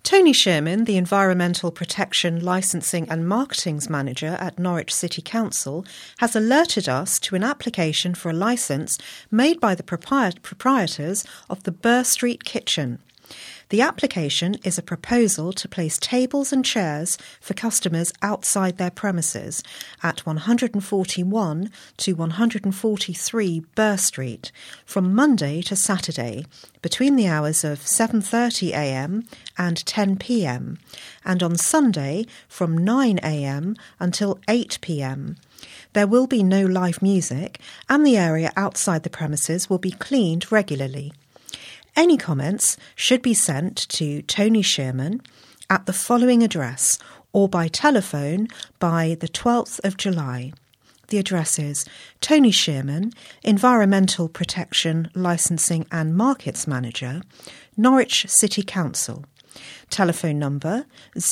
Tony Sherman, the Environmental Protection, Licensing and Marketings Manager at Norwich City Council, has alerted us to an application for a licence made by the proprietors of the Burr Street Kitchen. The application is a proposal to place tables and chairs for customers outside their premises at 141 to 143 Burr Street from Monday to Saturday between the hours of 7:30am and 10pm and on Sunday from 9am until 8pm. There will be no live music and the area outside the premises will be cleaned regularly. Any comments should be sent to Tony Sherman at the following address or by telephone by the 12th of July. The address is Tony Sherman, Environmental Protection, Licensing and Markets Manager, Norwich City Council. Telephone number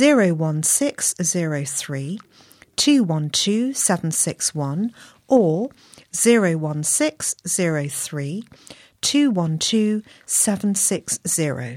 01603 212 761 or 01603 212 760.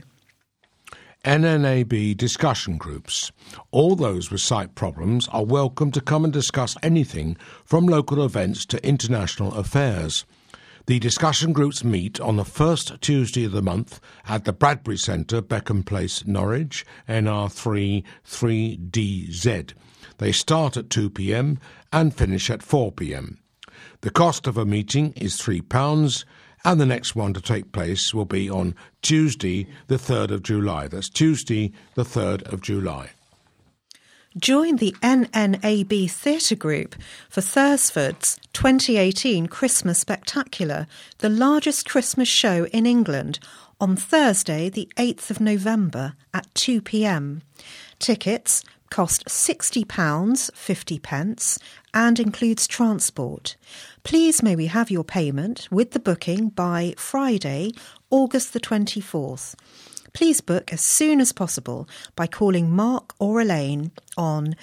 NNAB discussion groups. All those with sight problems are welcome to come and discuss anything from local events to international affairs. The discussion groups meet on the first Tuesday of the month at the Bradbury Centre, Beckham Place, Norwich, NR3 3DZ. They start at 2pm and finish at 4pm. The cost of a meeting is £3, and the next one to take place will be on Tuesday, the 3rd of July. That's Tuesday, the 3rd of July. Join the NNAB Theatre Group for Thursford's 2018 Christmas Spectacular, the largest Christmas show in England, on Thursday, the 8th of November at 2pm. Tickets cost £60, 50 pence, and includes transport. Please may we have your payment with the booking by Friday, August the 24th. Please book as soon as possible by calling Mark or Elaine on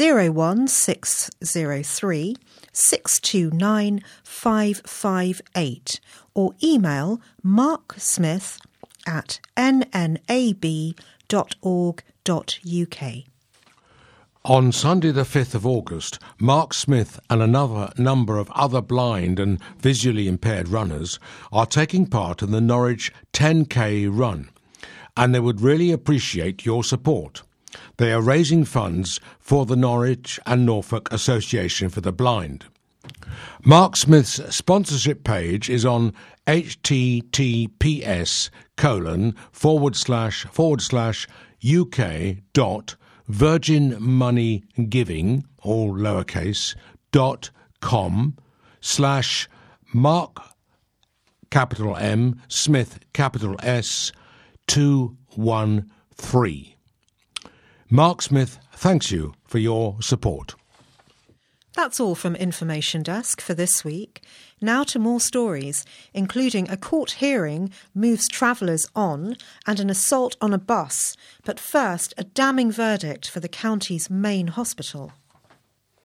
01603 629 558 or email marksmith@nnab.org.uk. On Sunday the 5th of August, Mark Smith and another number of other blind and visually impaired runners are taking part in the Norwich 10K run, and they would really appreciate your support. They are raising funds for the Norwich and Norfolk Association for the Blind. Mark Smith's sponsorship page is on https://uk.virginmoneygiving, all lowercase, .com/Mark capital M Smith capital S 213. Mark Smith thanks you for your support. That's all from Information Desk for this week. Now to more stories, including a court hearing moves travellers on and an assault on a bus. But first, a damning verdict for the county's main hospital.